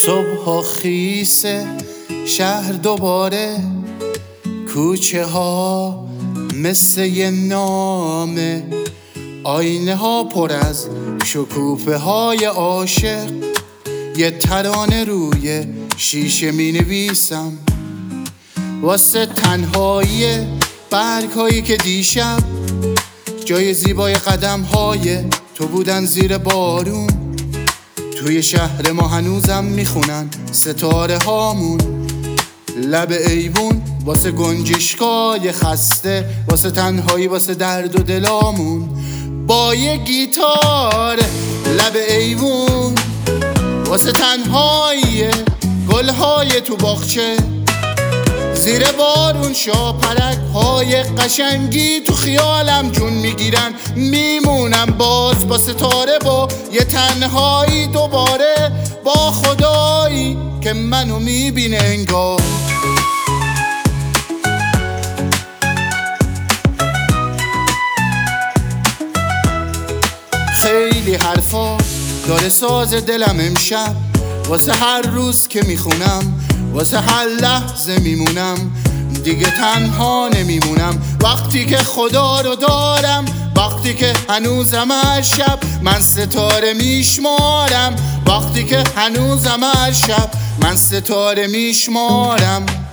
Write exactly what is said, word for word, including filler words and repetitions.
صبح خیسه شهر دوباره، کوچه ها مثل یه نامه، آینه ها پر از شکوفه های عاشق. یه ترانه روی شیشه می نویسم واسه تنهایی برگ هایی که دیشب جای زیبای قدم های تو بودن زیر بارون. توی شهر ما هنوزم میخونن ستاره هامون، لب ایوون واسه گنجشکای خسته، واسه تنهایی، واسه درد و دلامون. با یه گیتار لب ایوون واسه تنهایی گلهای تو باغچه، زیر بارون شاپرک های قشنگی تو خیالم جون میگیرن. میمونم باز با ستاره، با یه تنهایی دوباره، با خدایی که منو میبینه انگار. خیلی حرفا داره ساز دلم امشب، واسه هر روز که میخونم، واسه هر لحظه میمونم. دیگه تنها نمیمونم وقتی که خدا رو دارم، وقتی که هنوزم هر شب من ستاره میشمارم، وقتی که هنوزم هر شب من ستاره میشمارم.